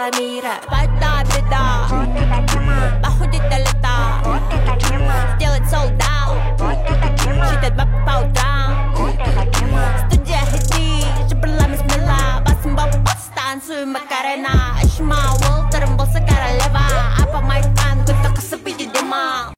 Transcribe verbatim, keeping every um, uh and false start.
мира. Беда, беда, походит до лета, сделать sold out, считать баб по утрам. Студия хиты, жабралами смела, басим бабас, танцуем Макарена. Ашмау, терем болса королева, а по майкан, кто-то кособи.